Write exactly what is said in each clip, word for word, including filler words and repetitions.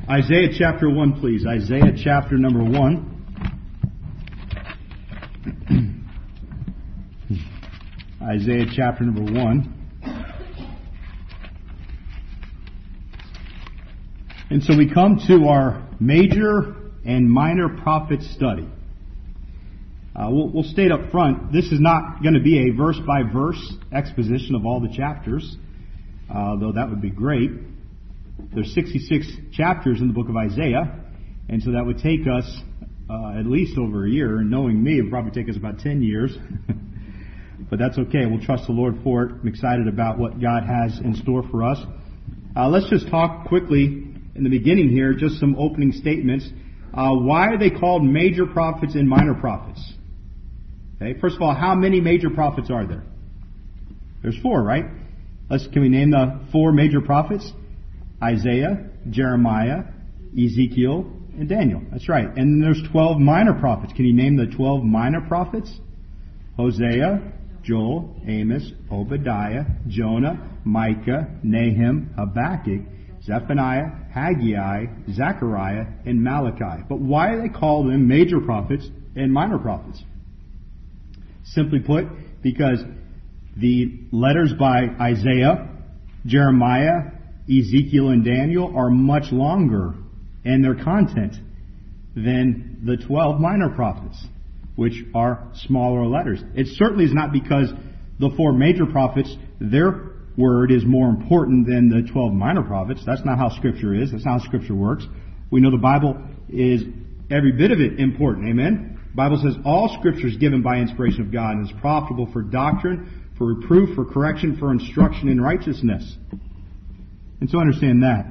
Isaiah chapter one, please. Isaiah chapter number one. Isaiah chapter number one. And so we come to our major and minor prophet study. Uh, we'll, we'll state up front, this is not going to be a verse-by-verse exposition of all the chapters, uh, though that would be great. There's sixty-six chapters in the book of Isaiah, and so that would take us uh, at least over a year. And knowing me, it would probably take us about ten years. But that's okay. We'll trust the Lord for it. I'm excited about what God has in store for us. Uh, let's just talk quickly in the beginning here, just some opening statements. Uh, why are they called major prophets and minor prophets? Okay, first of all, how many major prophets are there? There's four, right? Let's, can we name the four major prophets? Isaiah, Jeremiah, Ezekiel, and Daniel. That's right. And then there's twelve minor prophets. Can you name the twelve minor prophets? Hosea, Joel, Amos, Obadiah, Jonah, Micah, Nahum, Habakkuk, Zephaniah, Haggai, Zechariah, and Malachi. But why are they called them major prophets and minor prophets? Simply put, because the letters by Isaiah, Jeremiah, Ezekiel, and Daniel are much longer in their content than the twelve minor prophets, which are smaller letters. It certainly is not because the four major prophets, their word is more important than the twelve minor prophets. That's not how Scripture is. That's not how Scripture works. We know the Bible is every bit of it important. Amen? The Bible says all Scripture is given by inspiration of God and is profitable for doctrine, for reproof, for correction, for instruction in righteousness. And so understand that.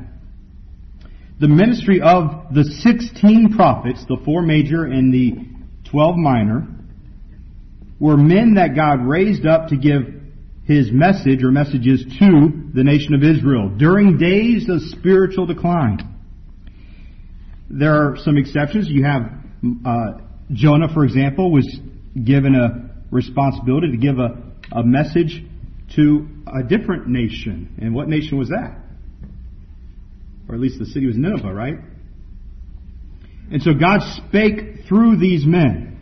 The ministry of the sixteen prophets, the four major and the twelve minor, were men that God raised up to give His message or messages to the nation of Israel during days of spiritual decline. There are some exceptions. You have uh, Jonah, for example, was given a responsibility to give a, a message to a different nation. And what nation was that? Or at least the city was Nineveh, right? And so God spake through these men.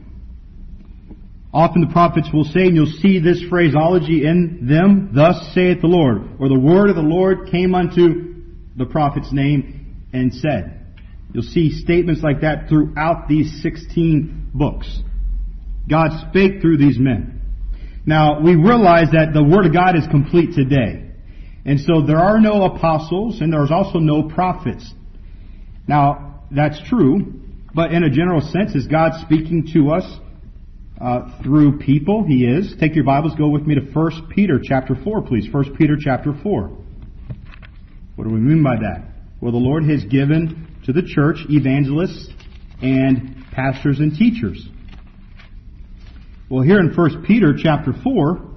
Often the prophets will say, and you'll see this phraseology in them, thus saith the Lord. Or the word of the Lord came unto the prophet's name and said. You'll see statements like that throughout these sixteen books. God spake through these men. Now, we realize that the Word of God is complete today. And so there are no apostles and there's also no prophets. Now, that's true, but in a general sense, is God speaking to us uh, through people? He is. Take your Bibles, go with me to First Peter chapter four, please. First Peter chapter four. What do we mean by that? Well, the Lord has given to the church evangelists and pastors and teachers. Well, here in First Peter chapter four,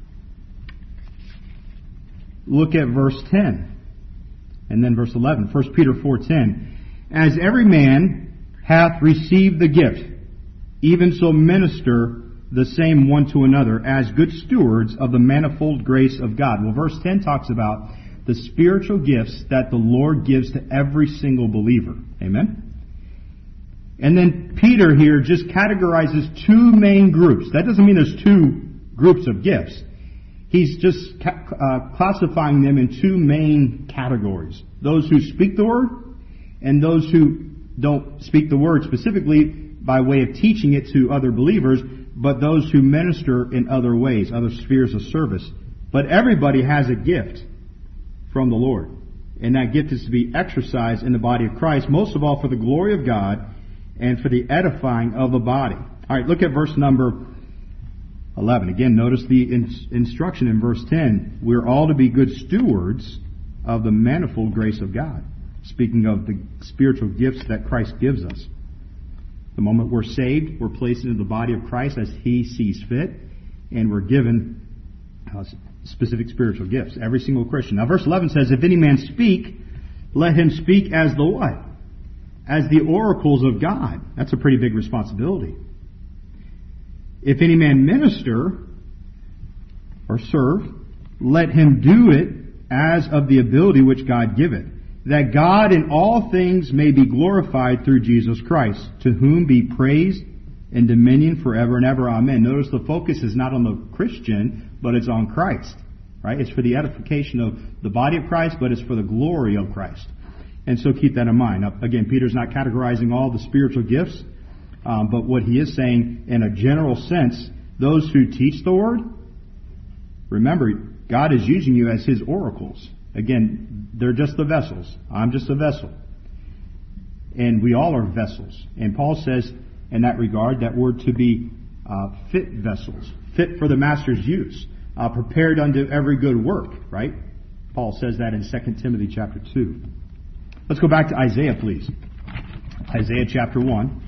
look at verse ten and then verse eleven. First Peter four ten. As every man hath received the gift, even so minister the same one to another as good stewards of the manifold grace of God. Well, verse ten talks about the spiritual gifts that the Lord gives to every single believer. Amen? And then Peter here just categorizes two main groups. That doesn't mean there's two groups of gifts. He's just uh, classifying them in two main categories. Those who speak the Word and those who don't speak the Word specifically by way of teaching it to other believers, but those who minister in other ways, other spheres of service. But everybody has a gift from the Lord. And that gift is to be exercised in the body of Christ, most of all for the glory of God and for the edifying of the body. All right, look at verse number eleven. Again, notice the in- instruction in verse ten. We're all to be good stewards of the manifold grace of God. Speaking of the spiritual gifts that Christ gives us. The moment we're saved, we're placed into the body of Christ as He sees fit, and we're given uh, specific spiritual gifts. Every single Christian. Now, verse eleven says, if any man speak, let him speak as the what? As the oracles of God. That's a pretty big responsibility. If any man minister or serve, let him do it as of the ability which God giveth, that God in all things may be glorified through Jesus Christ, to whom be praise and dominion forever and ever. Amen. Notice the focus is not on the Christian, but it's on Christ. Right? It's for the edification of the body of Christ, but it's for the glory of Christ. And so keep that in mind. Now, again, Peter's not categorizing all the spiritual gifts, um, but what he is saying in a general sense, those who teach the Word, remember, God is using you as His oracles. Again, they're just the vessels. I'm just a vessel. And we all are vessels. And Paul says in that regard that we're to be uh, fit vessels, fit for the Master's use, uh, prepared unto every good work, right? Paul says that in Second Timothy chapter two. Let's go back to Isaiah, please. Isaiah chapter one.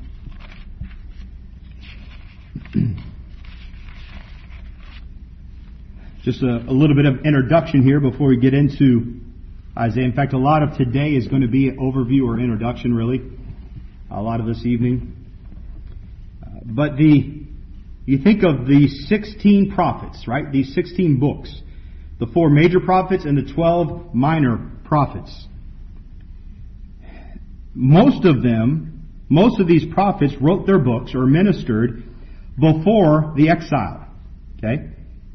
Just a, a little bit of introduction here before we get into Isaiah. In fact, a lot of today is going to be an overview or introduction, really. A lot of this evening. Uh, but the you think of the sixteen prophets, right? These sixteen books. The four major prophets and the twelve minor prophets. Most of them, most of these prophets wrote their books or ministered before the exile. Okay?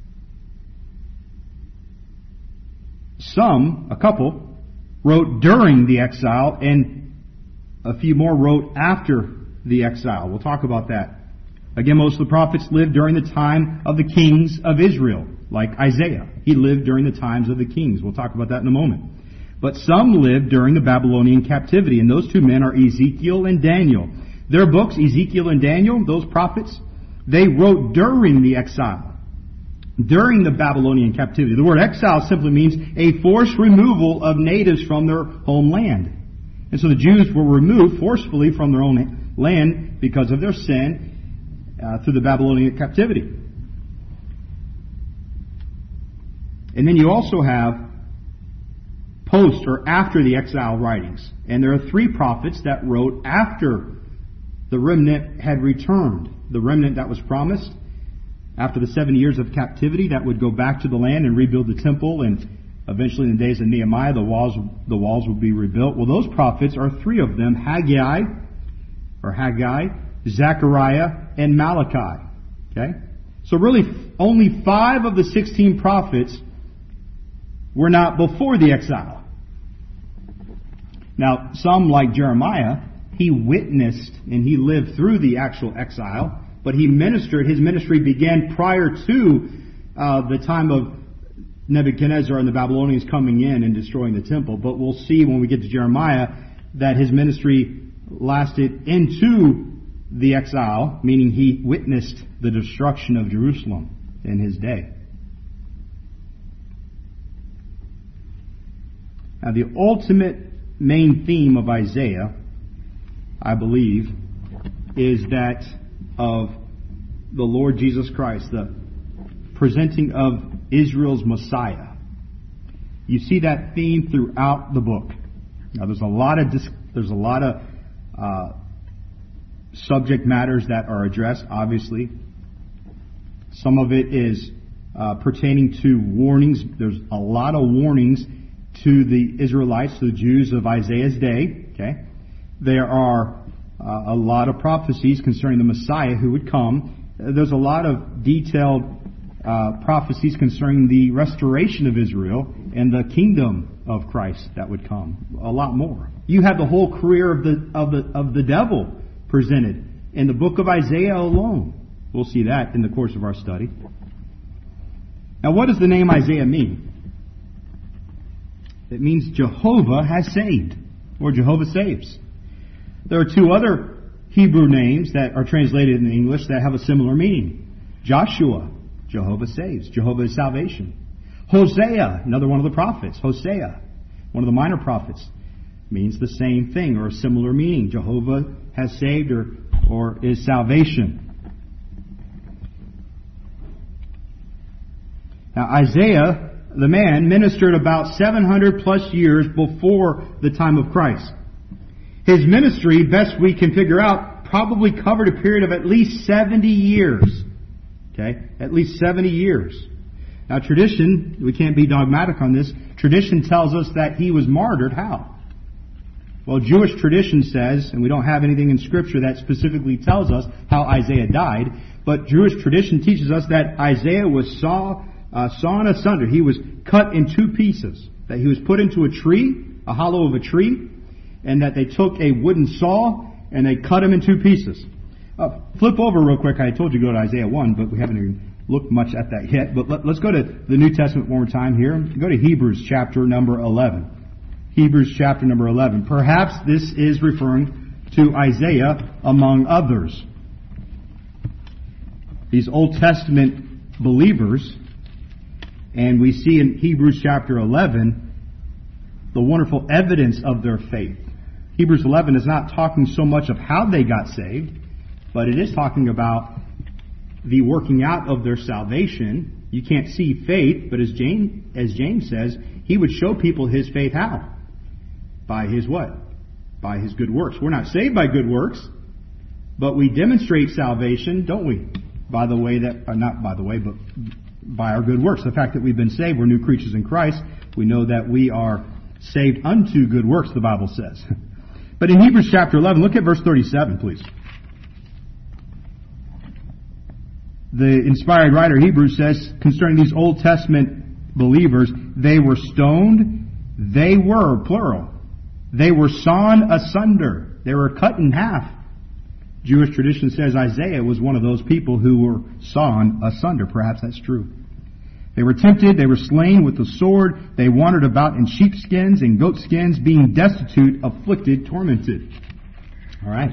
Some, a couple, wrote during the exile, and a few more wrote after the exile. We'll talk about that. Again, most of the prophets lived during the time of the kings of Israel, like Isaiah. He lived during the times of the kings. We'll talk about that in a moment. But some lived during the Babylonian captivity, and those two men are Ezekiel and Daniel. Their books, Ezekiel and Daniel, those prophets, they wrote during the exile. During the Babylonian captivity. The word exile simply means a forced removal of natives from their homeland. And so the Jews were removed forcefully from their own land because of their sin uh, through the Babylonian captivity. And then you also have post or after the exile writings. And there are three prophets that wrote after the remnant had returned. The remnant that was promised. After the seventy years of captivity, that would go back to the land and rebuild the temple, and eventually in the days of Nehemiah, the walls the walls would be rebuilt. Well, those prophets are three of them: Haggai, or Haggai, Zechariah, and Malachi. Okay, so really, only five of the sixteen prophets were not before the exile. Now, some like Jeremiah, he witnessed and he lived through the actual exile. But he ministered, his ministry began prior to uh, the time of Nebuchadnezzar and the Babylonians coming in and destroying the temple. But we'll see when we get to Jeremiah that his ministry lasted into the exile, meaning he witnessed the destruction of Jerusalem in his day. Now, the ultimate main theme of Isaiah, I believe, is that of the Lord Jesus Christ, the presenting of Israel's Messiah. You see that theme throughout the book. Now, there's a lot of dis- there's a lot of uh, subject matters that are addressed. Obviously, some of it is uh, pertaining to warnings. There's a lot of warnings to the Israelites, to the Jews of Isaiah's day. Okay, there are Uh, a lot of prophecies concerning the Messiah who would come. There's a lot of detailed uh, prophecies concerning the restoration of Israel and the kingdom of Christ that would come. A lot more. You have the whole career of the of the of the devil presented in the book of Isaiah alone. We'll see that in the course of our study. Now, what does the name Isaiah mean? It means Jehovah has saved, or Jehovah saves. There are two other Hebrew names that are translated in English that have a similar meaning. Joshua, Jehovah saves. Jehovah is salvation. Hosea, another one of the prophets. Hosea, one of the minor prophets, means the same thing or a similar meaning. Jehovah has saved or, or is salvation. Now, Isaiah, the man, ministered about seven hundred plus years before the time of Christ. His ministry, best we can figure out, probably covered a period of at least seventy years. Okay? At least seventy years. Now, tradition, we can't be dogmatic on this, tradition tells us that he was martyred. How? Well, Jewish tradition says, and we don't have anything in Scripture that specifically tells us how Isaiah died, but Jewish tradition teaches us that Isaiah was saw, uh, sawn asunder. He was cut in two pieces. That he was put into a tree, a hollow of a tree, and that they took a wooden saw and they cut him in two pieces. Uh, flip over real quick. I told you to go to Isaiah one, but we haven't even looked much at that yet. But let, let's go to the New Testament one more time here. Go to Hebrews chapter number eleven. Hebrews chapter number eleven. Perhaps this is referring to Isaiah among others. These Old Testament believers, and we see in Hebrews chapter eleven the wonderful evidence of their faith. Hebrews eleven is not talking so much of how they got saved, but it is talking about the working out of their salvation. You can't see faith, but as James, as James says, he would show people his faith how? By his what? By his good works. We're not saved by good works, but we demonstrate salvation, don't we? By the way that, or not by the way, but by our good works. The fact that we've been saved, we're new creatures in Christ. We know that we are saved unto good works, the Bible says. But in Hebrews chapter eleven, look at verse thirty-seven, please. The inspired writer Hebrews says concerning these Old Testament believers, they were stoned, they were, plural, they were sawn asunder, they were cut in half. Jewish tradition says Isaiah was one of those people who were sawn asunder. Perhaps that's true. They were tempted, they were slain with the sword, they wandered about in sheepskins and goatskins, being destitute, afflicted, tormented. All right.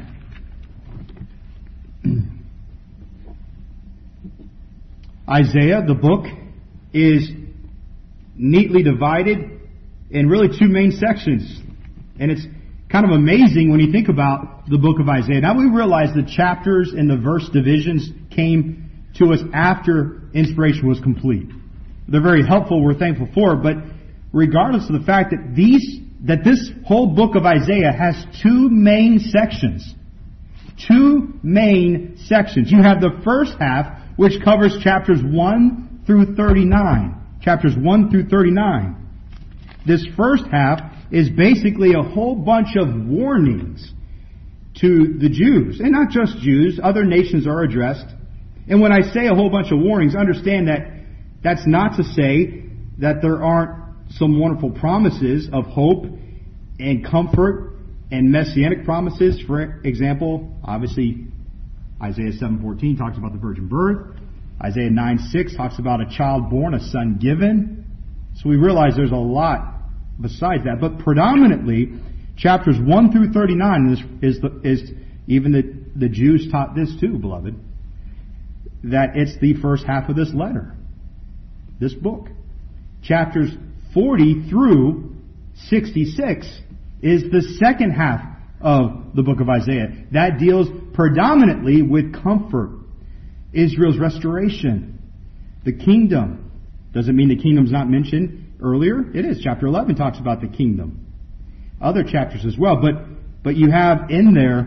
Isaiah, the book, is neatly divided in really two main sections. And it's kind of amazing when you think about the book of Isaiah. Now we realize the chapters and the verse divisions came to us after inspiration was complete. They're very helpful, we're thankful for, but regardless of the fact that these, that this whole book of Isaiah has two main sections. Two main sections. You have the first half, which covers chapters one through thirty-nine. Chapters one through thirty-nine. This first half is basically a whole bunch of warnings to the Jews. And not just Jews, other nations are addressed. And when I say a whole bunch of warnings, understand that that's not to say that there aren't some wonderful promises of hope and comfort and messianic promises. For example, obviously, Isaiah seven fourteen talks about the virgin birth. Isaiah nine six talks about a child born, a son given. So we realize there's a lot besides that. But predominantly, chapters one through thirty-nine is, is, the, is even the, the Jews taught this too, beloved, that it's the first half of this letter, this book. Chapters forty through sixty-six is the second half of the book of Isaiah. That deals predominantly with comfort, Israel's restoration, the kingdom. Doesn't mean the kingdom's not mentioned earlier. It is. Chapter eleven talks about the kingdom. Other chapters as well. But but you have in there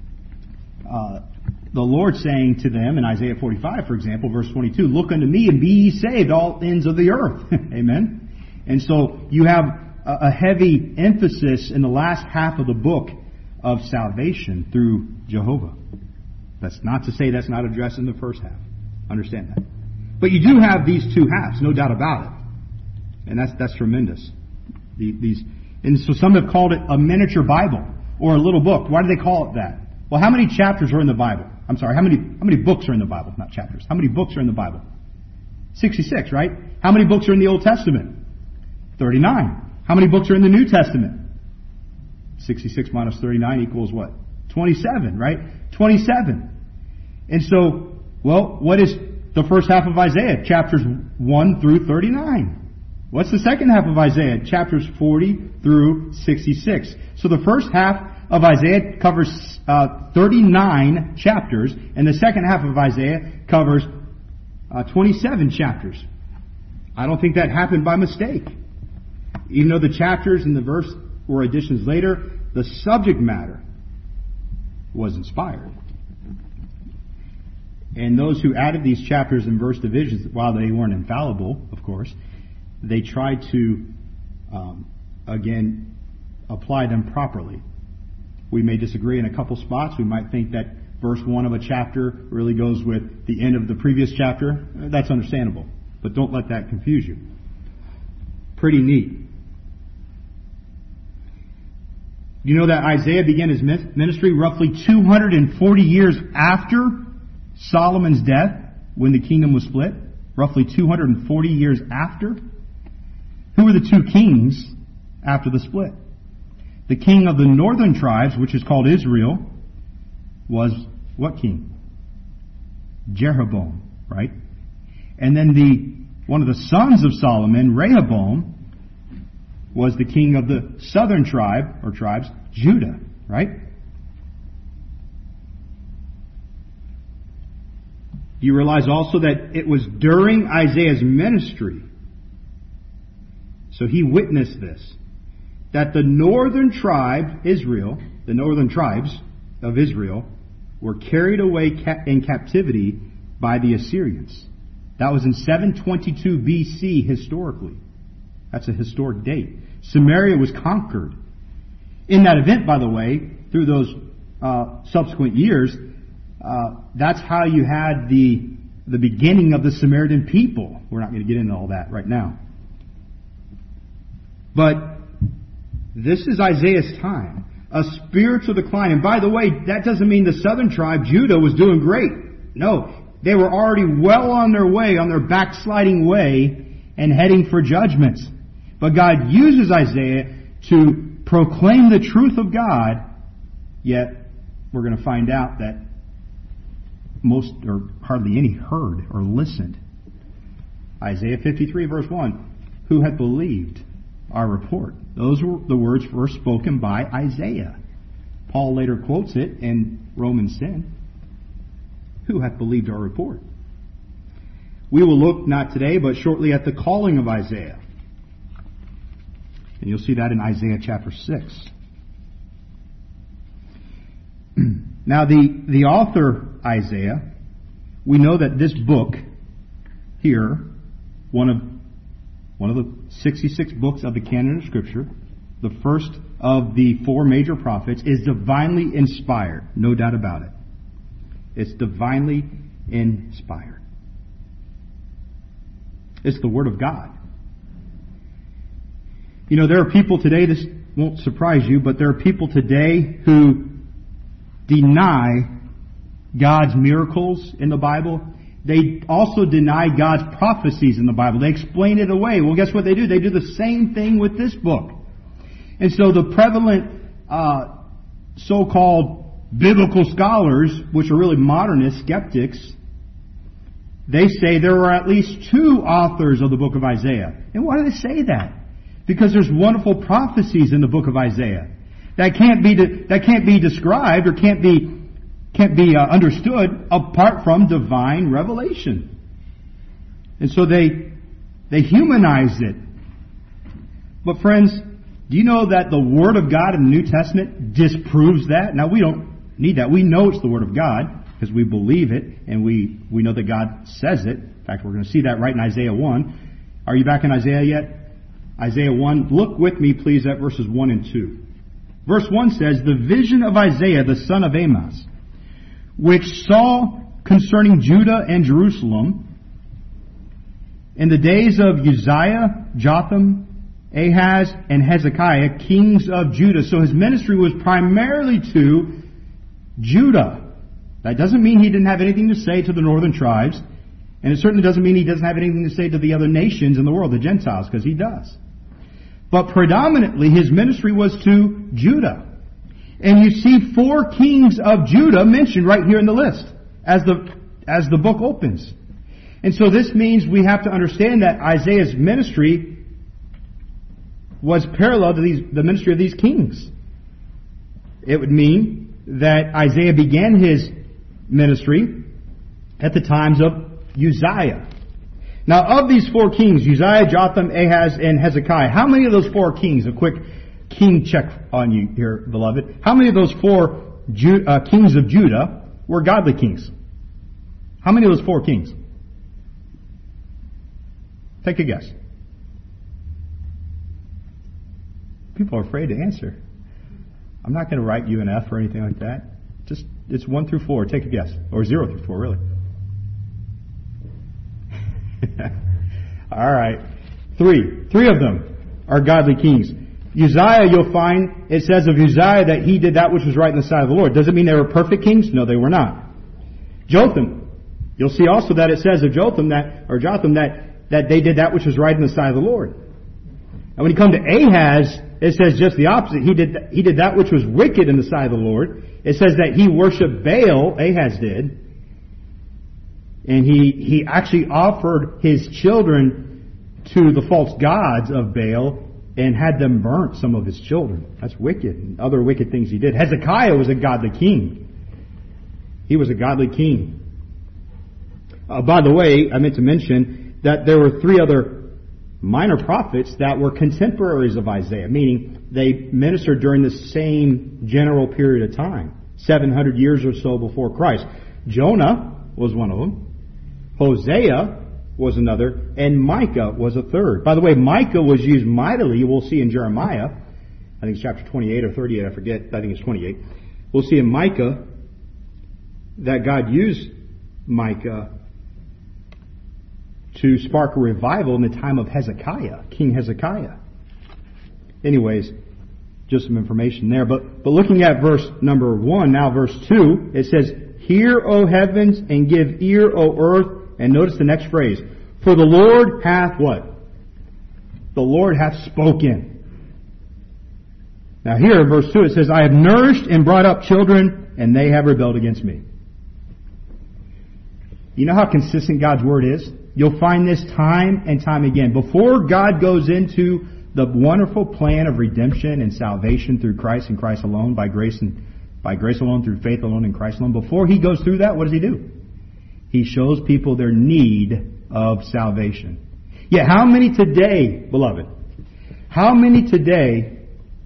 uh, the Lord saying to them in Isaiah forty-five, for example, verse twenty-two, "Look unto me and be ye saved, all ends of the earth." Amen. And so you have a, a heavy emphasis in the last half of the book of salvation through Jehovah. That's not to say that's not addressed in the first half. Understand that. But you do have these two halves, no doubt about it. And that's that's tremendous. The, these, and so some have called it a miniature Bible or a little book. Why do they call it that? Well, how many chapters are in the Bible? I'm sorry, how many how many books are in the Bible? Not chapters. How many books are in the Bible? sixty-six, right? How many books are in the Old Testament? thirty-nine. How many books are in the New Testament? sixty-six minus thirty-nine equals what? twenty-seven, right? twenty-seven. And so, well, what is the first half of Isaiah? Chapters one through thirty-nine. What's the second half of Isaiah? Chapters forty through sixty-six. So the first half of Isaiah covers uh, thirty-nine chapters, and the second half of Isaiah covers uh, twenty-seven chapters. I don't think that happened by mistake. Even though the chapters and the verse were additions later, the subject matter was inspired. And those who added these chapters and verse divisions, while they weren't infallible, of course, they tried to, um, again, apply them properly. we may disagree in a couple spots. We might think that verse one of a chapter really goes with the end of the previous chapter. That's understandable. But don't let that confuse you. Pretty neat. You know that Isaiah began his ministry roughly two hundred forty years after Solomon's death, when the kingdom was split? Roughly two hundred forty years after? Who were the two kings after the split? The king of the northern tribes, which is called Israel, was what king? Jeroboam, right? And then the one of the sons of Solomon, Rehoboam, was the king of the southern tribe, or tribes, Judah, right? Do you realize also that it was during Isaiah's ministry, so he witnessed this, that the northern tribe, Israel, the northern tribes of Israel, were carried away in captivity by the Assyrians. That was in seven twenty-two B C historically. That's a historic date. Samaria was conquered. In that event, by the way, through those uh, subsequent years, uh, that's how you had the the beginning of the Samaritan people. We're not going to get into all that right now. But this is Isaiah's time. A spiritual decline. And by the way, that doesn't mean the southern tribe, Judah, was doing great. No. They were already well on their way, on their backsliding way, and heading for judgments. But God uses Isaiah to proclaim the truth of God, yet we're going to find out that most, or hardly any, heard or listened. Isaiah fifty-three verse one, who hath believed our report? Those were the words first spoken by Isaiah. Paul later quotes it in Romans ten. Who hath believed our report? We will look, not today, but shortly, at the calling of Isaiah. And you'll see that in Isaiah chapter six. Now, the, the author, Isaiah, we know that this book here, one of, one of the sixty-six books of the canon of Scripture, the first of the four major prophets, is divinely inspired. No doubt about it. It's divinely inspired. It's the Word of God. You know, there are people today, this won't surprise you, but there are people today who deny God's miracles in the Bible. They also deny God's prophecies in the Bible. They explain it away. Well, guess what they do? They do the same thing with this book. And so the prevalent uh, so-called biblical scholars, which are really modernist skeptics, they say there are at least two authors of the book of Isaiah. And why do they say that? Because there's wonderful prophecies in the book of Isaiah that can't be de- that can't be described or can't be can't be uh, understood apart from divine revelation. And so they they humanize it. But friends, do you know that the Word of God in the New Testament disproves that? Now, we don't need that. We know it's the Word of God because we believe it and we, we know that God says it. In fact, we're going to see that right in Isaiah one. Are you back in Isaiah yet? Isaiah one. Look with me, please, at verses one and two. Verse one says, the vision of Isaiah, the son of Amos, which saw concerning Judah and Jerusalem in the days of Uzziah, Jotham, Ahaz, and Hezekiah, kings of Judah. So his ministry was primarily to Judah. That doesn't mean he didn't have anything to say to the northern tribes. And it certainly doesn't mean he doesn't have anything to say to the other nations in the world, the Gentiles, because he does. But predominantly his ministry was to Judah. And you see four kings of Judah mentioned right here in the list as the, as the book opens. And so this means we have to understand that Isaiah's ministry was parallel to these, the ministry of these kings. It would mean that Isaiah began his ministry at the times of Uzziah. Now, of these four kings, Uzziah, Jotham, Ahaz, and Hezekiah, how many of those four kings, a quick king check on you here, beloved, how many of those four Ju- uh, kings of Judah were godly kings? How many of those four kings? Take a guess. People are afraid to answer. I'm not going to write you an F or anything like that. Just, it's one through four. Take a guess. Or zero through four, really. All right. Three. Three of them are godly kings. Uzziah, you'll find, it says of Uzziah that he did that which was right in the sight of the Lord. Does it mean they were perfect kings? No, they were not. Jotham, you'll see also that it says of Jotham that, or Jotham that, that they did that which was right in the sight of the Lord. And when you come to Ahaz, it says just the opposite. He did, he did that which was wicked in the sight of the Lord. It says that he worshipped Baal, Ahaz did. And he, he actually offered his children to the false gods of Baal and had them burnt, some of his children. That's wicked. And other wicked things he did. Hezekiah was a godly king. He was a godly king. Uh, by the way, I meant to mention that there were three other minor prophets that were contemporaries of Isaiah, meaning they ministered during the same general period of time, seven hundred years or so before Christ. Jonah was one of them. Hosea was another, and Micah was a third. By the way, Micah was used mightily. We'll see in Jeremiah. I think it's chapter twenty-eight or thirty-eight. I forget. I think it's twenty-eight. We'll see in Micah that God used Micah to spark a revival in the time of Hezekiah, King Hezekiah. Anyways, just some information there. But, but looking at verse number one, now verse two, it says, "Hear, O heavens, and give ear, O earth." And notice the next phrase. "For the Lord hath" what? "The Lord hath spoken." Now here in verse two it says, "I have nourished and brought up children, and they have rebelled against me." You know how consistent God's Word is? You'll find this time and time again. Before God goes into the wonderful plan of redemption and salvation through Christ and Christ alone, by grace and by grace alone, through faith alone in Christ alone, before He goes through that, what does He do? He shows people their need of salvation. Yet how many today, beloved, how many today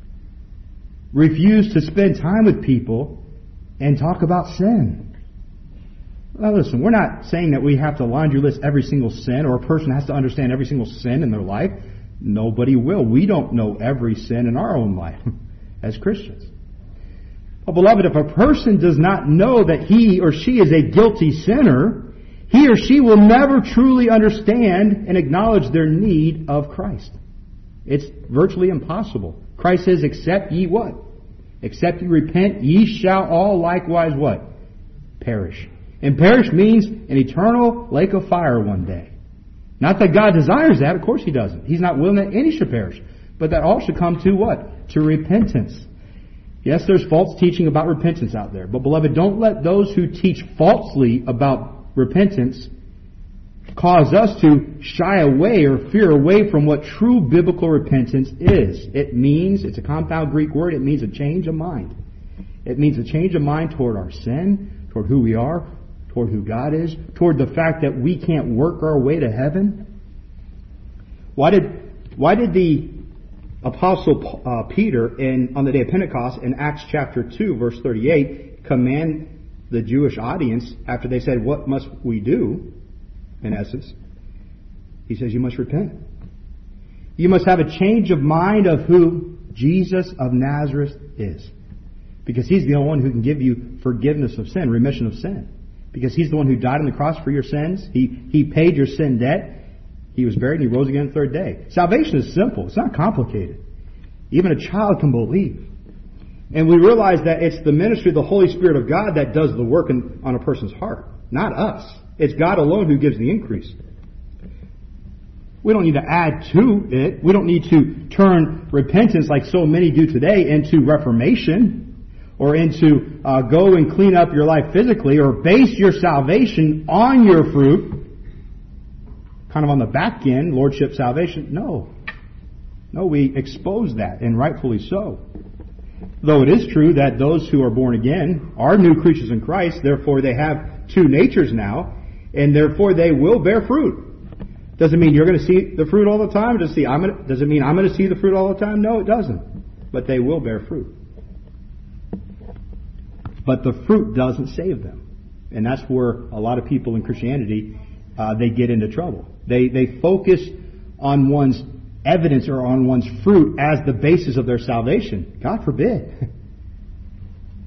refuse to spend time with people and talk about sin? Now listen, we're not saying that we have to laundry list every single sin, or a person has to understand every single sin in their life. Nobody will. We don't know every sin in our own life as Christians. But beloved, if a person does not know that he or she is a guilty sinner, he or she will never truly understand and acknowledge their need of Christ. It's virtually impossible. Christ says, "Except ye" what? "Except ye repent, ye shall all likewise" what? "Perish." And perish means an eternal lake of fire one day. Not that God desires that, of course He doesn't. He's not willing that any should perish. But that all should come to what? To repentance. Yes, there's false teaching about repentance out there. But beloved, don't let those who teach falsely about repentance cause us to shy away or fear away from what true biblical repentance is. It means, it's a compound Greek word, it means a change of mind. It means a change of mind toward our sin, toward who we are, toward who God is, toward the fact that we can't work our way to heaven. Why did, why did the Apostle uh, Peter in, on the day of Pentecost in Acts chapter two verse thirty-eight command the Jewish audience after they said, "What must we do?" In essence, he says, "You must repent. You must have a change of mind of who Jesus of Nazareth is." Because He's the only one who can give you forgiveness of sin, remission of sin. Because He's the one who died on the cross for your sins. He, he paid your sin debt. He was buried and He rose again the third day. Salvation is simple. It's not complicated. Even a child can believe. And we realize that it's the ministry of the Holy Spirit of God that does the work in, on a person's heart. Not us. It's God alone who gives the increase. We don't need to add to it. We don't need to turn repentance like so many do today into reformation, or into uh, go and clean up your life physically, or base your salvation on your fruit, kind of on the back end, lordship salvation. No. No, we expose that, and rightfully so. Though it is true that those who are born again are new creatures in Christ, therefore they have two natures now, and therefore they will bear fruit. Does it mean you're going to see the fruit all the time? Does, see, I'm gonna, does it mean I'm going to see the fruit all the time? No, it doesn't. But they will bear fruit. But the fruit doesn't save them. And that's where a lot of people in Christianity, uh, they get into trouble. They, they focus on one's evidence or on one's fruit as the basis of their salvation. God forbid.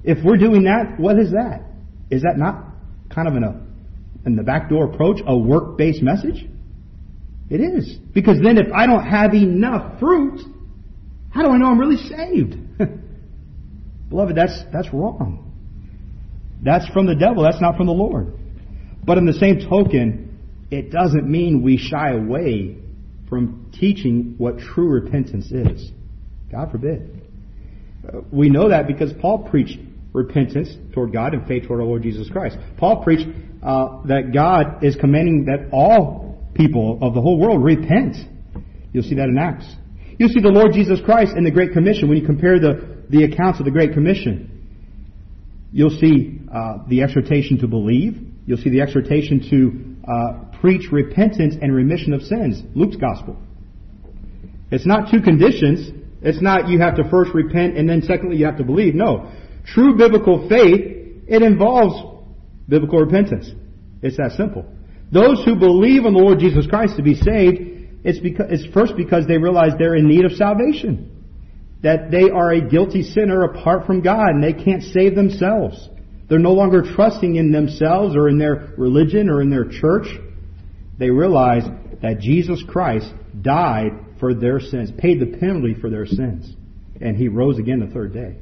If we're doing that, what is that? Is that not kind of in a in the backdoor approach, a work-based message? It is. Because then if I don't have enough fruit, how do I know I'm really saved? Beloved, that's that's wrong. That's from the devil. That's not from the Lord. But in the same token, it doesn't mean we shy away from teaching what true repentance is. God forbid. Uh, we know that because Paul preached repentance toward God and faith toward our Lord Jesus Christ. Paul preached uh, that God is commanding that all people of the whole world repent. You'll see that in Acts. You'll see the Lord Jesus Christ in the Great Commission. When you compare the, the accounts of the Great Commission, you'll see uh, the exhortation to believe. You'll see the exhortation to uh, preach repentance and remission of sins. Luke's Gospel. It's not two conditions. It's not you have to first repent and then secondly you have to believe. No. True biblical faith, it involves biblical repentance. It's that simple. Those who believe in the Lord Jesus Christ to be saved, it's because it's first because they realize they're in need of salvation. That they are a guilty sinner apart from God and they can't save themselves. They're no longer trusting in themselves or in their religion or in their church. They realize that Jesus Christ died for their sins, paid the penalty for their sins, and He rose again the third day.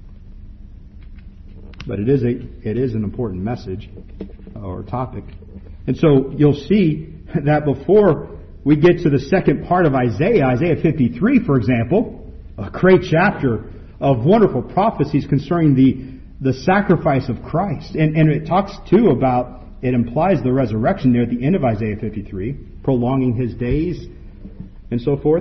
But it is a it is an important message or topic. And so you'll see that before we get to the second part of Isaiah, Isaiah fifty-three, for example, a great chapter of wonderful prophecies concerning the the sacrifice of Christ. And, and it talks too about, it implies the resurrection there at the end of Isaiah fifty-three, prolonging His days and so forth.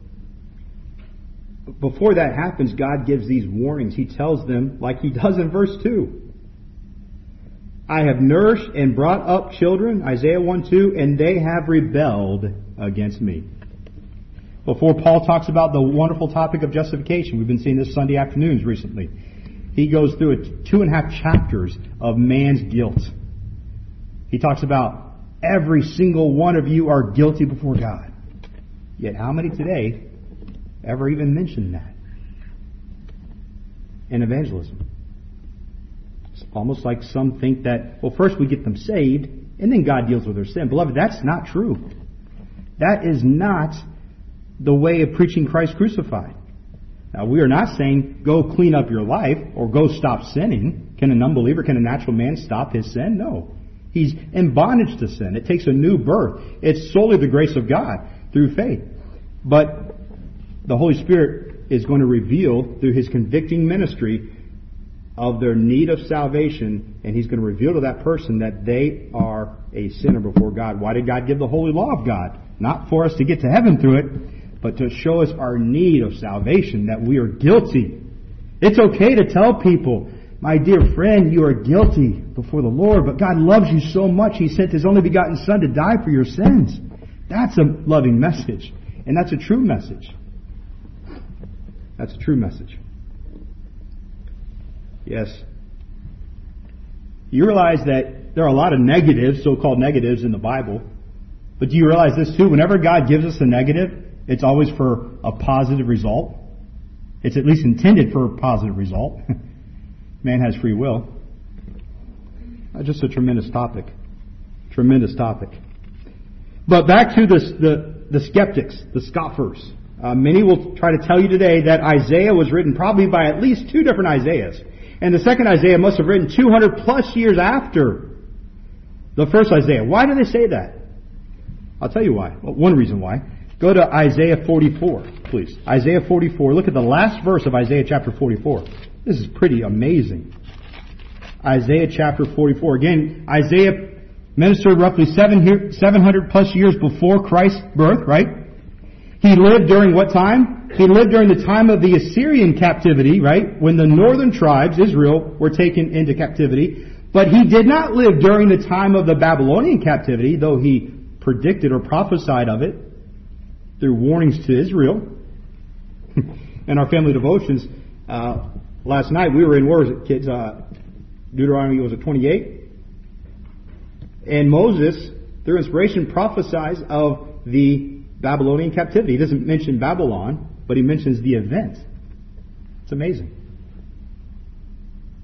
Before that happens, God gives these warnings. He tells them, like He does in verse two. I have nourished and brought up children, Isaiah one two, and they have rebelled against me. Before Paul talks about the wonderful topic of justification, we've been seeing this Sunday afternoons recently. He goes through a two and a half chapters of man's guilt. He talks about every single one of you are guilty before God. Yet how many today ever even mention that in evangelism? It's almost like some think that, well, first we get them saved, and then God deals with their sin. Beloved, that's not true. That is not the way of preaching Christ crucified. Now, we are not saying go clean up your life or go stop sinning. Can an unbeliever, can a natural man stop his sin? No. He's in bondage to sin. It takes a new birth. It's solely the grace of God through faith. But the Holy Spirit is going to reveal through His convicting ministry of their need of salvation, and He's going to reveal to that person that they are a sinner before God. Why did God give the holy law of God? Not for us to get to heaven through it, but to show us our need of salvation, that we are guilty. It's okay to tell people, my dear friend, you are guilty before the Lord, but God loves you so much He sent His only begotten Son to die for your sins. That's a loving message, and that's a true message. That's a true message. Yes. You realize that there are a lot of negatives, so-called negatives in the Bible, but do you realize this too? Whenever God gives us a negative, it's always for a positive result. It's at least intended for a positive result. Man has free will. Uh, just a tremendous topic. Tremendous topic. But back to this, the, the skeptics, the scoffers. Uh, many will try to tell you today that Isaiah was written probably by at least two different Isaiahs. And the second Isaiah must have written two hundred plus years after the first Isaiah. Why do they say that? I'll tell you why. Well, one reason why. Go to Isaiah forty-four, please. Isaiah forty-four. Look at the last verse of Isaiah chapter forty-four. This is pretty amazing. Isaiah chapter forty-four. Again, Isaiah ministered roughly seven hundred plus years before Christ's birth, right? He lived during what time? He lived during the time of the Assyrian captivity, right? When the northern tribes, Israel, were taken into captivity. But he did not live during the time of the Babylonian captivity, though he predicted or prophesied of it through warnings to Israel. In our family devotions, uh, last night we were in, where was it, kids? Uh, Deuteronomy, was it twenty-eight? And Moses, through inspiration, prophesies of the Babylonian captivity. He doesn't mention Babylon, but he mentions the event. It's amazing.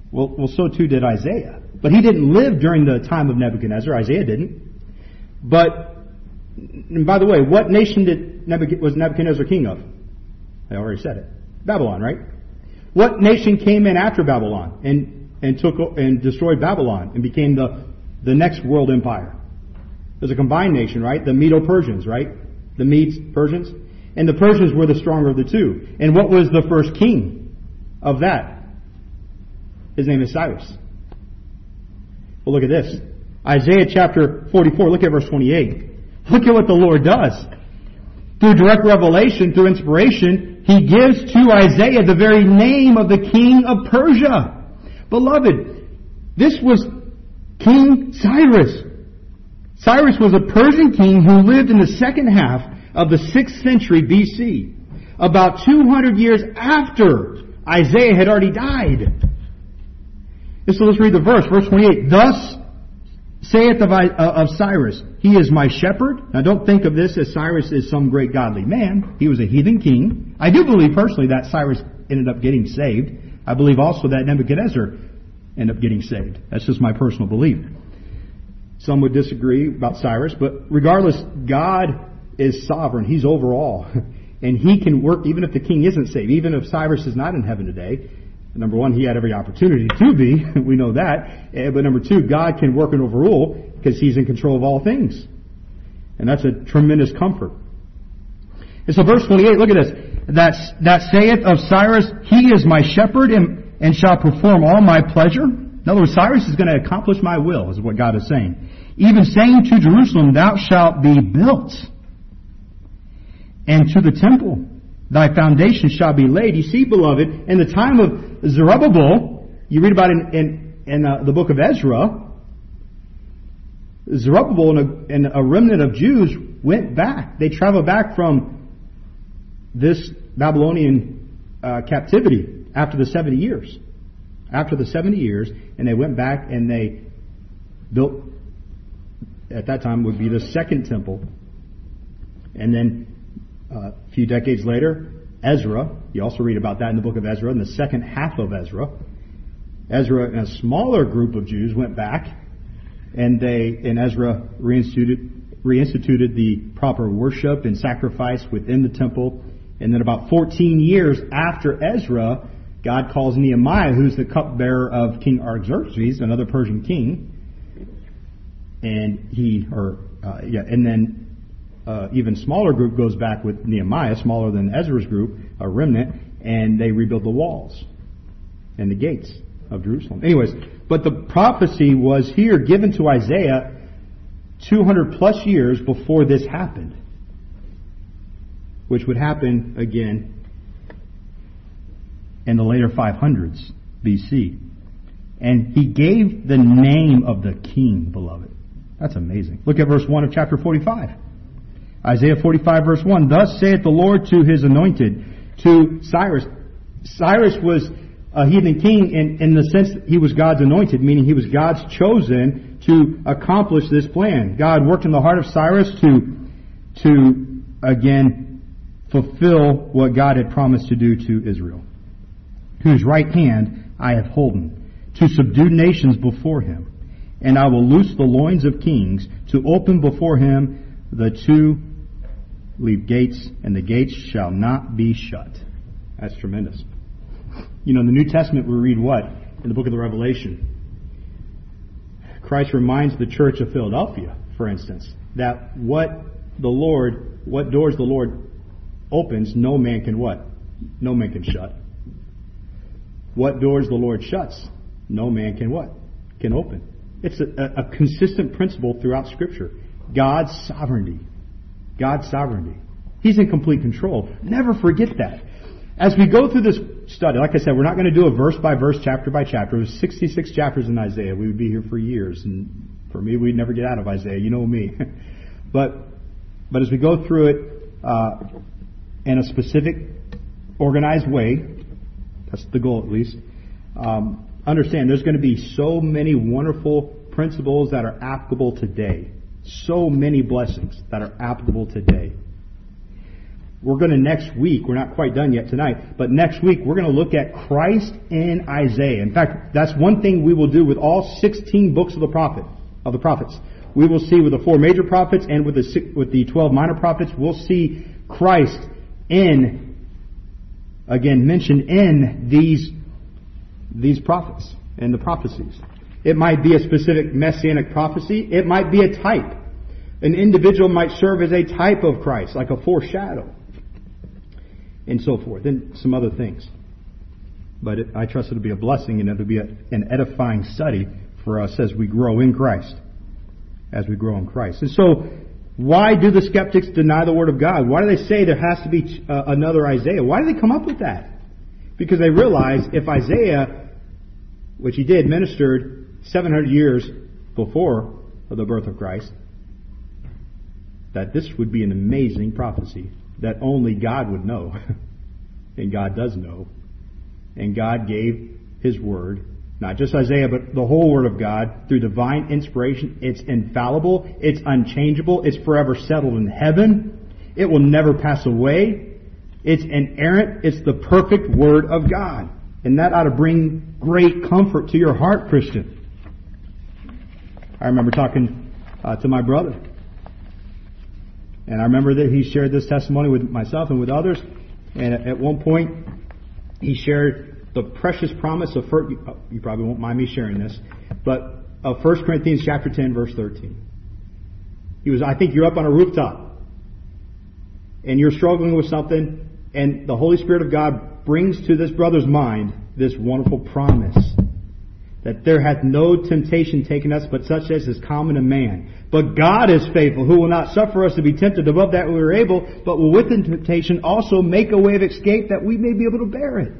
Well, well, so too did Isaiah. But he didn't live during the time of Nebuchadnezzar. Isaiah didn't. But, and by the way, what nation did Nebuchadnezzar, was Nebuchadnezzar king of? I already said it. Babylon, right? What nation came in after Babylon and, and took and destroyed Babylon and became the, the next world empire? It was a combined nation, right? The Medo-Persians, right? The Medes, Persians. And the Persians were the stronger of the two. And what was the first king of that? His name is Cyrus. Well, look at this. Isaiah chapter forty-four, look at verse twenty-eight. Look at what the Lord does. Through direct revelation, through inspiration, He gives to Isaiah the very name of the king of Persia. Beloved, this was King Cyrus. Cyrus was a Persian king who lived in the second half of the sixth century B C, about two hundred years after Isaiah had already died. And so let's read the verse, verse twenty-eight. Thus saith of, of Cyrus, He is my shepherd. Now don't think of this as Cyrus is some great godly man. He was a heathen king. I do believe personally that Cyrus ended up getting saved. I believe also that Nebuchadnezzar ended up getting saved. That's just my personal belief. Some would disagree about Cyrus, but regardless, God is sovereign. He's over all. And He can work even if the king isn't saved. Even if Cyrus is not in heaven today. Number one, he had every opportunity to be. We know that. But number two, God can work and overrule because He's in control of all things. And that's a tremendous comfort. And so verse twenty-eight, look at this. That, that saith of Cyrus, He is my shepherd and, and shall perform all my pleasure. In other words, Cyrus is going to accomplish my will, is what God is saying. Even saying to Jerusalem, Thou shalt be built. And to the temple, thy foundation shall be laid. You see, beloved, in the time of Zerubbabel, you read about it in, in, in uh, the book of Ezra, Zerubbabel and a, and a remnant of Jews went back. They traveled back from this Babylonian uh, captivity after the seventy years. After the seventy years, and they went back and they built, at that time would be the second temple. And then uh, a few decades later, Ezra, you also read about that in the book of Ezra, in the second half of Ezra. Ezra and a smaller group of Jews went back, and they, and Ezra reinstituted, reinstituted the proper worship and sacrifice within the temple. And then about fourteen years after Ezra, God calls Nehemiah, who's the cupbearer of King Artaxerxes, another Persian king, and he, or uh, yeah, and then uh, even smaller group goes back with Nehemiah, smaller than Ezra's group, a remnant, and they rebuild the walls and the gates of Jerusalem. Anyways, but the prophecy was here given to Isaiah two hundred plus years before this happened, which would happen again in the later five hundreds B C. And he gave the name of the king, beloved. That's amazing. Look at verse one of chapter forty-five. Isaiah forty-five verse one. Thus saith the Lord to His anointed, to Cyrus. Cyrus was a heathen king in, in the sense that he was God's anointed, meaning he was God's chosen to accomplish this plan. God worked in the heart of Cyrus to, to again, fulfill what God had promised to do to Israel. Whose right hand I have holden, to subdue nations before him. And I will loose the loins of kings, to open before him the two leave gates, and the gates shall not be shut. That's tremendous. You know, in the New Testament we read what? In the book of the Revelation. Christ reminds the church of Philadelphia, for instance, that what the Lord, what doors the Lord opens, no man can what? No man can shut. What doors the Lord shuts, no man can what? Can open. It's a, a consistent principle throughout Scripture. God's sovereignty. God's sovereignty. He's in complete control. Never forget that. As we go through this study, like I said, we're not going to do a verse by verse, chapter by chapter. There's sixty-six chapters in Isaiah. We would be here for years. And for me, we'd never get out of Isaiah. You know me. but but as we go through it uh, in a specific, organized way, that's the goal at least, um, understand there's going to be so many wonderful principles that are applicable today. So many blessings that are applicable today. we're going to next week, we're not quite done yet tonight, but next week we're going to look at Christ in Isaiah. In fact, that's one thing we will do with all sixteen books of the prophet, of the prophets. We will see with the four major prophets and with the with the twelve minor prophets, we'll see Christ in, again, mentioned in these, these prophets and the prophecies. It might be a specific messianic prophecy. It might be a type. An individual might serve as a type of Christ, like a foreshadow, and so forth, and some other things. But it, I trust it'll be a blessing and it'll be a, an edifying study for us as we grow in Christ. As we grow in Christ. And so, why do the skeptics deny the Word of God? Why do they say there has to be uh, another Isaiah? Why do they come up with that? Because they realize if Isaiah, which he did, ministered seven hundred years before the birth of Christ, that this would be an amazing prophecy that only God would know. And God does know. And God gave His Word, not just Isaiah, but the whole Word of God, through divine inspiration. It's infallible. It's unchangeable. It's forever settled in heaven. It will never pass away. It's inerrant. It's the perfect Word of God. And that ought to bring great comfort to your heart, Christian. I remember talking uh, to my brother. And I remember that he shared this testimony with myself and with others. And at one point, he shared the precious promise of, first, you probably won't mind me sharing this, but of First Corinthians chapter ten, verse thirteen. He was, I think you're up on a rooftop, and you're struggling with something, and the Holy Spirit of God brings to this brother's mind this wonderful promise, that there hath no temptation taken us, but such as is common to man. But God is faithful, who will not suffer us to be tempted above that we are able, but will with the temptation also make a way of escape, that we may be able to bear it.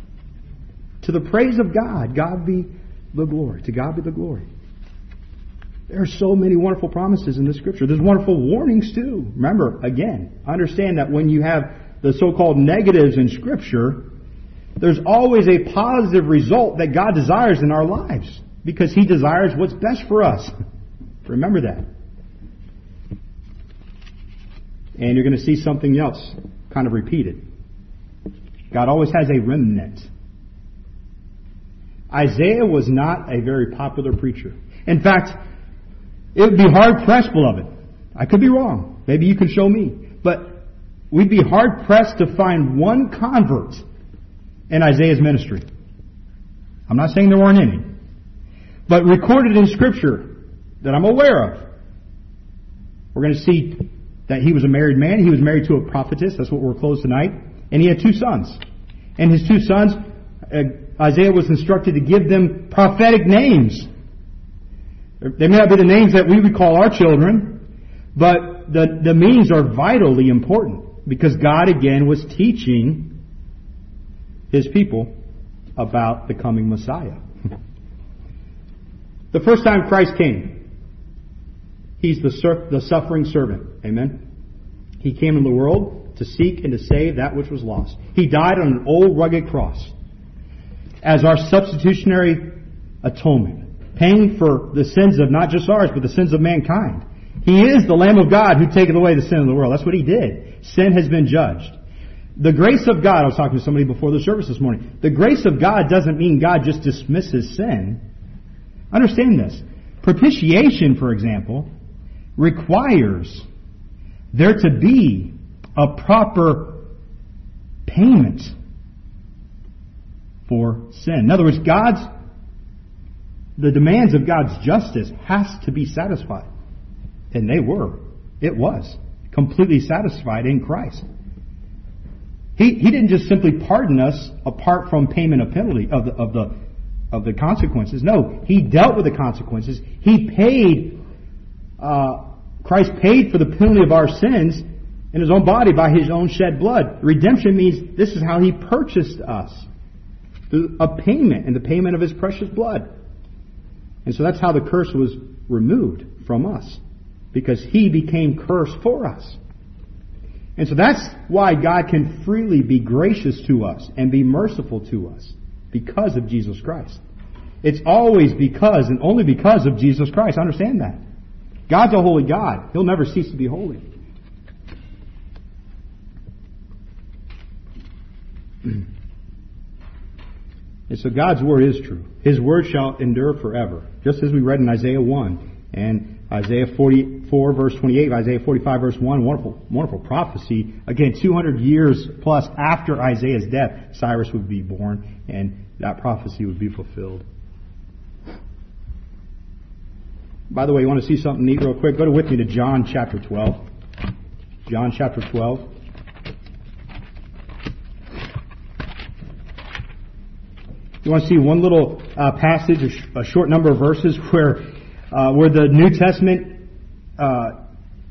To the praise of God, God be the glory. To God be the glory. There are so many wonderful promises in the Scripture. There's wonderful warnings too. Remember, again, understand that when you have the so-called negatives in Scripture, there's always a positive result that God desires in our lives, because He desires what's best for us. Remember that. And you're going to see something else kind of repeated. God always has a remnant. Isaiah was not a very popular preacher. In fact, it would be hard-pressed, beloved. I could be wrong. Maybe you can show me. But we'd be hard-pressed to find one convert in Isaiah's ministry. I'm not saying there weren't any. But recorded in Scripture that I'm aware of, we're going to see that he was a married man. He was married to a prophetess. That's what we're closed tonight. And he had two sons. And his two sons, uh, Isaiah was instructed to give them prophetic names. They may not be the names that we would call our children, but the, the meanings are vitally important, because God again was teaching His people about the coming Messiah. The first time Christ came, He's the, sur- the suffering servant. Amen? He came in the world to seek and to save that which was lost. He died on an old rugged cross as our substitutionary atonement, paying for the sins of not just ours, but the sins of mankind. He is the Lamb of God who taketh away the sin of the world. That's what He did. Sin has been judged. The grace of God, I was talking to somebody before the service this morning. The grace of God doesn't mean God just dismisses sin. Understand this. Propitiation, for example, requires there to be a proper payment for sin. In other words, God's the demands of God's justice has to be satisfied. And they were. It was. Completely satisfied in Christ. He, he didn't just simply pardon us apart from payment of penalty of the, of the, of the consequences. No, He dealt with the consequences. He paid, uh, Christ paid for the penalty of our sins in His own body by His own shed blood. Redemption means this is how He purchased us. A payment, and the payment of His precious blood. And so that's how the curse was removed from us, because He became curse for us. And so that's why God can freely be gracious to us and be merciful to us, because of Jesus Christ. It's always because and only because of Jesus Christ. Understand that. God's a holy God. He'll never cease to be holy. And so God's Word is true. His Word shall endure forever. Just as we read in Isaiah one and Isaiah forty-four verse twenty-eight, Isaiah forty-five verse one, wonderful, wonderful prophecy. Again, two hundred years plus after Isaiah's death, Cyrus would be born and that prophecy would be fulfilled. By the way, you want to see something neat real quick? Go with me to John chapter twelve. John chapter twelve. You want to see one little uh, passage, a, sh- a short number of verses where uh, where the New Testament uh,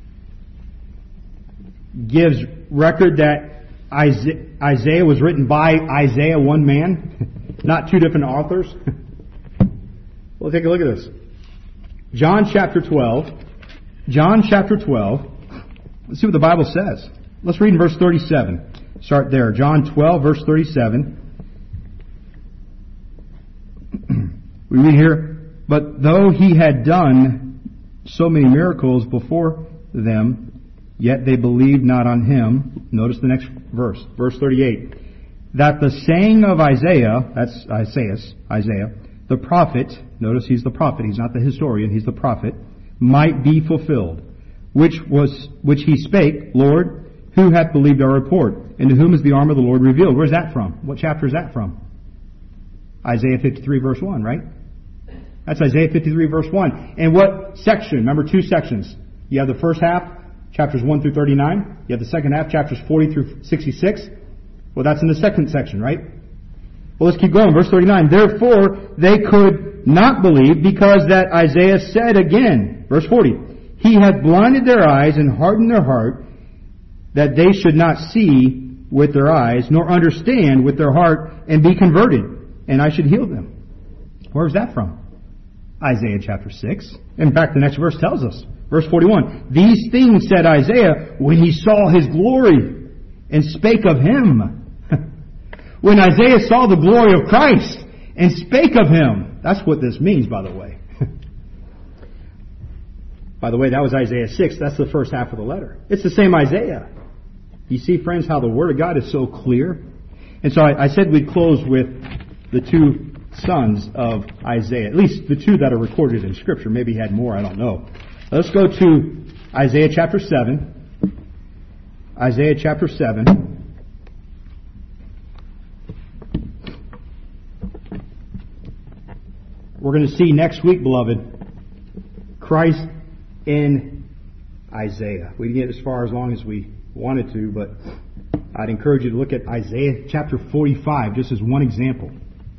gives record that Isaiah, Isaiah was written by Isaiah, one man, not two different authors. Well, take a look at this. John chapter twelve. John chapter twelve. Let's see what the Bible says. Let's read in verse thirty-seven. Start there. John twelve, verse thirty-seven. We read here, but though he had done so many miracles before them, yet they believed not on him. Notice the next verse, verse thirty-eight. That the saying of Isaiah, that's Isaiah, Isaiah, the prophet, notice he's the prophet, he's not the historian, he's the prophet, might be fulfilled, which was which he spake, Lord, who hath believed our report? And to whom is the arm of the Lord revealed? Where's that from? What chapter is that from? Isaiah fifty-three verse one, right? That's Isaiah fifty-three verse one. And what section? Remember, two sections. You have the first half, chapters one through thirty-nine. You have the second half, chapters forty through sixty-six. Well, that's in the second section, right? Well, let's keep going. Verse thirty-nine. Therefore, they could not believe because that Isaiah said again, verse forty, He hath blinded their eyes and hardened their heart, that they should not see with their eyes, nor understand with their heart, and be converted, and I should heal them. Where's that from? Isaiah chapter six. In fact, the next verse tells us. Verse forty-one. These things said Isaiah when he saw his glory and spake of him. When Isaiah saw the glory of Christ and spake of him. That's what this means, by the way. By the way, that was Isaiah six. That's the first half of the letter. It's the same Isaiah. You see, friends, how the Word of God is so clear? And so I, I said we'd close with the two sons of Isaiah, at least the two that are recorded in Scripture. Maybe he had more, I don't know. Let's go to Isaiah chapter seven. Isaiah chapter seven. We're going to see next week, beloved, Christ in Isaiah. We didn't get as far as long as we wanted to, but I'd encourage you to look at Isaiah chapter forty-five just as one example.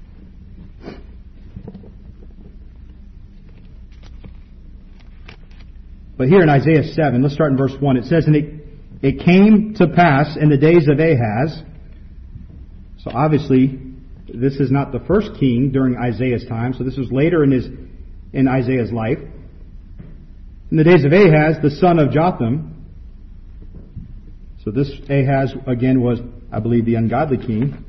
But here in Isaiah seven, let's start in verse one. It says, And it, it came to pass in the days of Ahaz. So obviously, this is not the first king during Isaiah's time. So this was later in his in Isaiah's life. In the days of Ahaz, the son of Jotham. So this Ahaz, again, was, I believe, the ungodly king.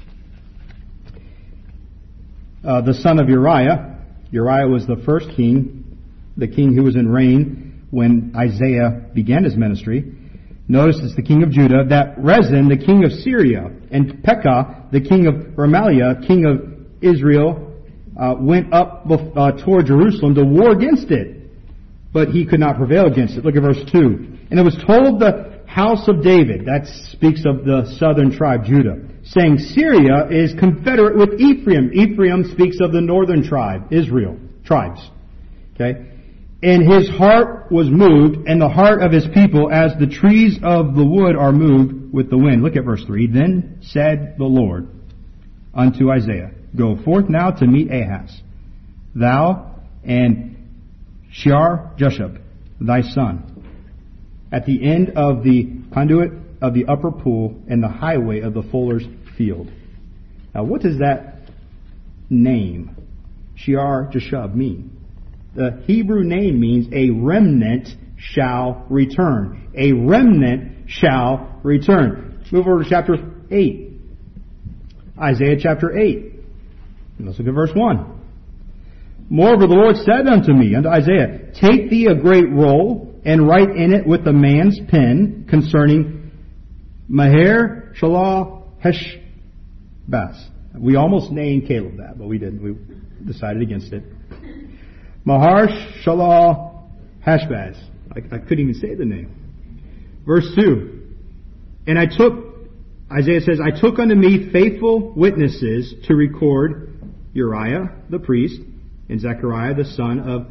Uh, the son of Uriah. Uriah was the first king, the king who was in reign when Isaiah began his ministry. Notice it's the king of Judah. That Rezin, the king of Syria, and Pekah, the king of Remaliah, king of Israel, uh, went up uh, toward Jerusalem to war against it. But he could not prevail against it. Look at verse two. And it was told the house of David, that speaks of the southern tribe, Judah, saying, Syria is confederate with Ephraim. Ephraim speaks of the northern tribe, Israel, tribes. Okay? And his heart was moved, and the heart of his people, as the trees of the wood are moved with the wind. Look at verse three. Then said the Lord unto Isaiah, Go forth now to meet Ahaz, thou and Shear-Jashub, thy son, at the end of the conduit of the upper pool and the highway of the fuller's field. Now, what does that name, Shear-Jashub, mean? The Hebrew name means a remnant shall return. A remnant shall return. Move over to chapter eight. Isaiah chapter eight. And let's look at verse one. Moreover, the Lord said unto me, unto Isaiah, Take thee a great roll, and write in it with a man's pen concerning Maher Shalal Hesh Bas. We almost named Caleb that, but we didn't. We decided against it. Mahar Shalal Hashbaz. I, I couldn't even say the name. Verse two. And I took, Isaiah says, I took unto me faithful witnesses to record Uriah the priest and Zechariah the son of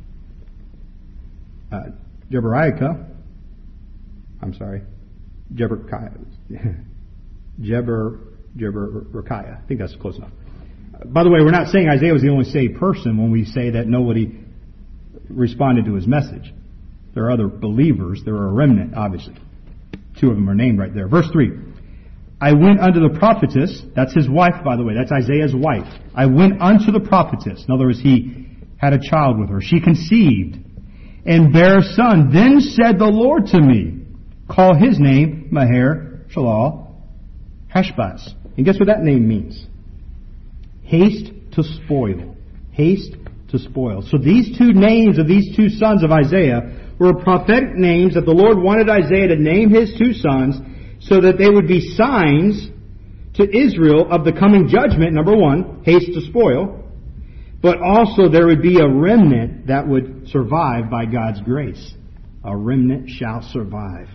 uh, Jeberiah. I'm sorry. Jeberkiah. Jeber, Jeberkiah. I think that's close enough. By the way, we're not saying Isaiah was the only saved person when we say that nobody responded to his message. There are other believers. There are a remnant, obviously. Two of them are named right there. Verse three. I went unto the prophetess. That's his wife, by the way. That's Isaiah's wife. I went unto the prophetess. In other words, he had a child with her. She conceived and bare a son. Then said the Lord to me, call his name Maher Shalal Hashbaz. And guess what that name means? Haste to spoil. Haste to spoil. So these two names of these two sons of Isaiah were prophetic names that the Lord wanted Isaiah to name his two sons so that they would be signs to Israel of the coming judgment, number one, haste to spoil, but also there would be a remnant that would survive by God's grace. A remnant shall survive.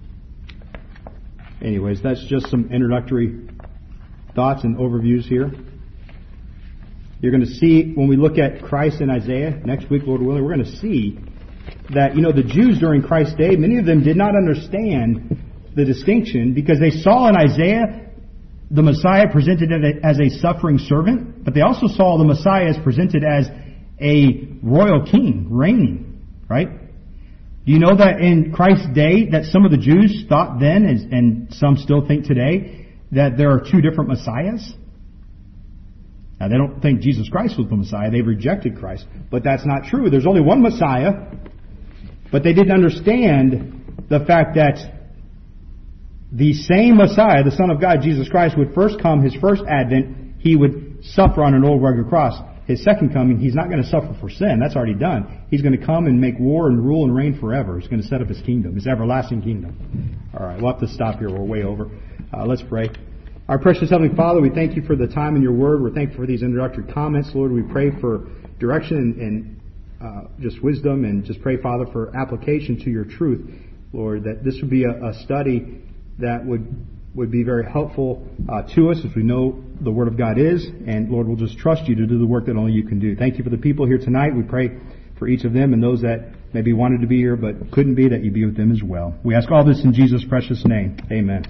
Anyways, that's just some introductory thoughts and overviews here. You're going to see, when we look at Christ in Isaiah, next week, Lord willing, we're going to see that, you know, the Jews during Christ's day, many of them did not understand the distinction because they saw in Isaiah the Messiah presented as a suffering servant, but they also saw the Messiah as presented as a royal king, reigning, right? Do you know that in Christ's day that some of the Jews thought then, and some still think today, that there are two different Messiahs? Now, they don't think Jesus Christ was the Messiah. They've rejected Christ. But that's not true. There's only one Messiah. But they didn't understand the fact that the same Messiah, the Son of God, Jesus Christ, would first come, his first advent, he would suffer on an old rugged cross. His second coming, he's not going to suffer for sin. That's already done. He's going to come and make war and rule and reign forever. He's going to set up his kingdom, his everlasting kingdom. All right, we'll have to stop here. We're way over. Uh, let's pray. Our precious Heavenly Father, we thank you for the time in your word. We're thankful for these introductory comments. Lord, we pray for direction and, and uh, just wisdom, and just pray, Father, for application to your truth. Lord, that this would be a, a study that would would be very helpful uh, to us as we know the Word of God is. And Lord, we'll just trust you to do the work that only you can do. Thank you for the people here tonight. We pray for each of them and those that maybe wanted to be here but couldn't be, that you be with them as well. We ask all this in Jesus' precious name. Amen.